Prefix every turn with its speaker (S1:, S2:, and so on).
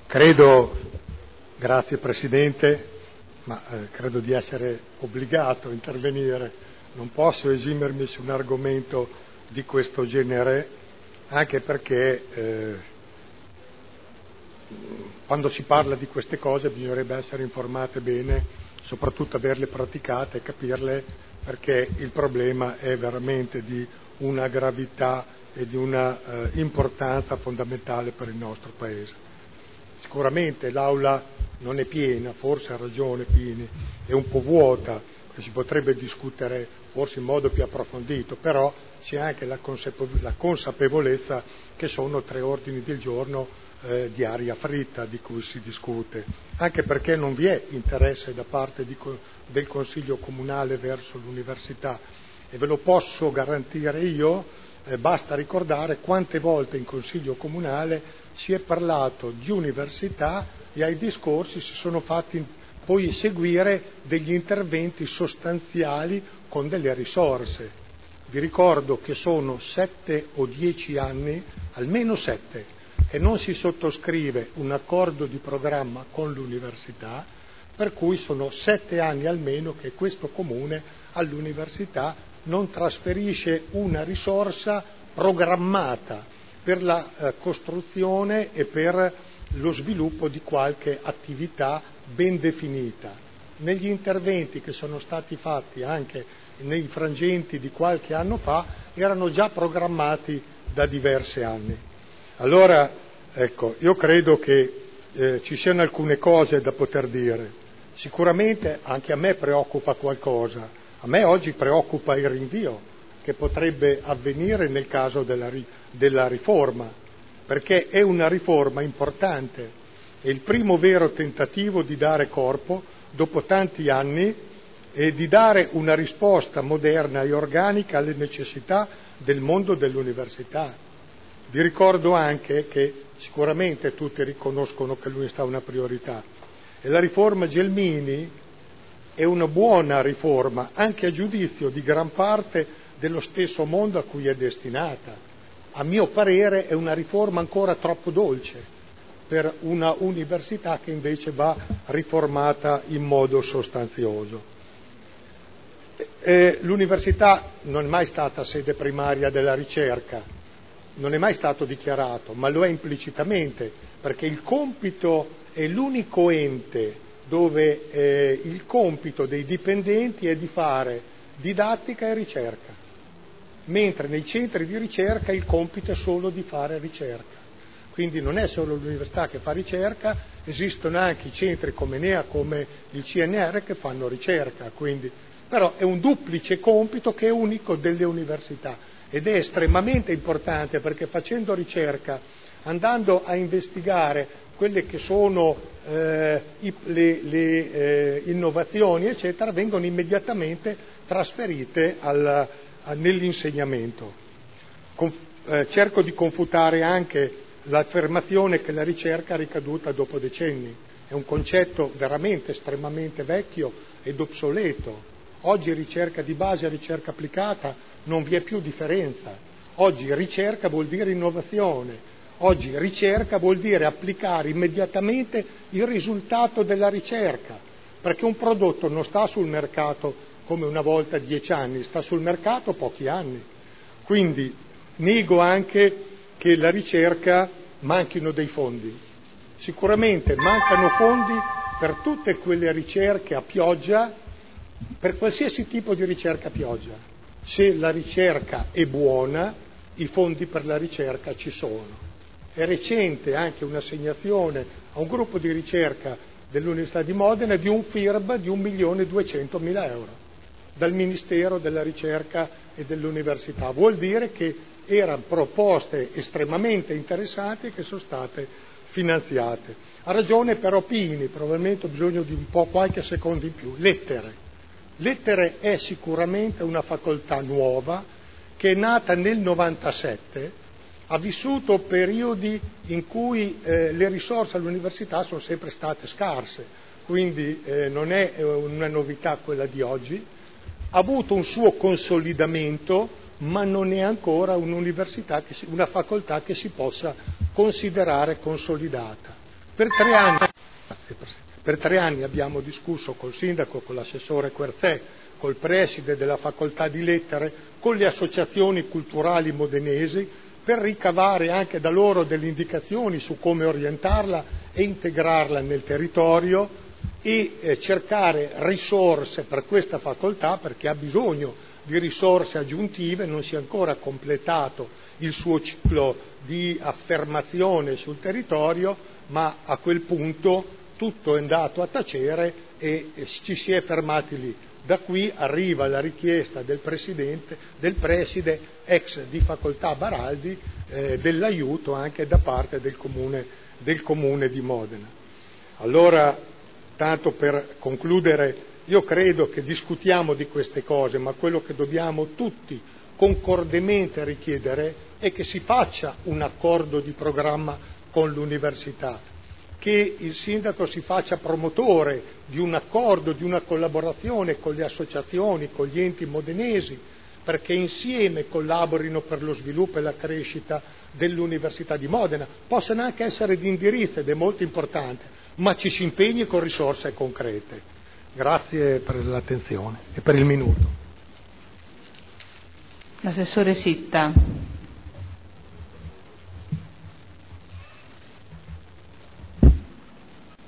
S1: Credo, grazie Presidente, ma credo di essere obbligato a intervenire. Non posso esimermi su un argomento di questo genere, anche perché quando si parla di queste cose bisognerebbe essere informate bene, soprattutto averle praticate e capirle, perché il problema è veramente di una gravità e di una importanza fondamentale per il nostro Paese. Sicuramente l'Aula non è piena, forse ha ragione Pini, è un po' vuota, si potrebbe discutere forse in modo più approfondito, però c'è anche la consapevolezza che sono 3 ordini del giorno di aria fritta di cui si discute, anche perché non vi è interesse da parte del Consiglio Comunale verso l'università, e ve lo posso garantire io. Basta ricordare quante volte in Consiglio Comunale si è parlato di università e ai discorsi si sono fatti poi seguire degli interventi sostanziali con delle risorse. Vi ricordo che sono 7 o 10 anni, almeno 7, che non si sottoscrive un accordo di programma con l'università, per cui sono 7 anni almeno che questo Comune all'università non trasferisce una risorsa programmata per la costruzione e per lo sviluppo di qualche attività ben definita. Negli interventi che sono stati fatti anche nei frangenti di qualche anno fa erano già programmati da diversi anni. Allora, ecco, io credo che ci siano alcune cose da poter dire. Sicuramente anche a me preoccupa qualcosa. A me oggi preoccupa il rinvio che potrebbe avvenire nel caso della riforma, perché è una riforma importante, è il primo vero tentativo di dare corpo, dopo tanti anni, e di dare una risposta moderna e organica alle necessità del mondo dell'università. Vi ricordo anche che sicuramente tutti riconoscono che l'università è una priorità, e la riforma Gelmini è una buona riforma, anche a giudizio di gran parte dello stesso mondo a cui è destinata. A mio parere è una riforma ancora troppo dolce per una università che invece va riformata in modo sostanzioso. L'università non è mai stata sede primaria della ricerca, non è mai stato dichiarato, ma lo è implicitamente, perché il compito è l'unico ente dove il compito dei dipendenti è di fare didattica e ricerca, mentre nei centri di ricerca il compito è solo di fare ricerca. Quindi non è solo l'università che fa ricerca, esistono anche i centri come NEA, come il CNR che fanno ricerca, quindi, però è un duplice compito che è unico delle università ed è estremamente importante, perché facendo ricerca, andando a investigare quelle che sono le innovazioni, eccetera, vengono immediatamente trasferite nell'insegnamento. Cerco di confutare anche l'affermazione che la ricerca è ricaduta dopo decenni. È un concetto veramente estremamente vecchio ed obsoleto. Oggi ricerca di base e ricerca applicata non vi è più differenza. Oggi ricerca vuol dire innovazione. Oggi ricerca vuol dire applicare immediatamente il risultato della ricerca, perché un prodotto non sta sul mercato come una volta 10 anni, sta sul mercato pochi anni. Quindi nego anche che la ricerca manchino dei fondi. Sicuramente mancano fondi per tutte quelle ricerche a pioggia, per qualsiasi tipo di ricerca a pioggia. Se la ricerca è buona, i fondi per la ricerca ci sono. È recente anche un'assegnazione a un gruppo di ricerca dell'Università di Modena di un FIRB di 1.200.000 euro dal Ministero della Ricerca e dell'Università. Vuol dire che erano proposte estremamente interessanti che sono state finanziate. Ha ragione però Pini, probabilmente ho bisogno di un po' qualche secondo in più. Lettere è sicuramente una facoltà nuova che è nata nel 97, ha vissuto periodi in cui le risorse all'università sono sempre state scarse, quindi non è una novità quella di oggi, ha avuto un suo consolidamento, ma non è ancora un'università, una facoltà che si possa considerare consolidata. Per 3 anni abbiamo discusso col sindaco, con l'assessore Querzè, col preside della facoltà di lettere, con le associazioni culturali modenesi, per ricavare anche da loro delle indicazioni su come orientarla e integrarla nel territorio e cercare risorse per questa facoltà, perché ha bisogno di risorse aggiuntive, non si è ancora completato il suo ciclo di affermazione sul territorio, ma a quel punto tutto è andato a tacere e ci si è fermati lì. Da qui arriva la richiesta del preside ex di facoltà Baraldi dell'aiuto anche da parte del comune di Modena. Allora, tanto per concludere, io credo che discutiamo di queste cose, ma quello che dobbiamo tutti concordemente richiedere è che si faccia un accordo di programma con l'università, che il sindaco si faccia promotore di un accordo, di una collaborazione con le associazioni, con gli enti modenesi, perché insieme collaborino per lo sviluppo e la crescita dell'Università di Modena. Possono anche essere di indirizzo ed è molto importante, ma ci si impegni con risorse concrete. Grazie per l'attenzione e per il minuto.
S2: L'assessore Sitta.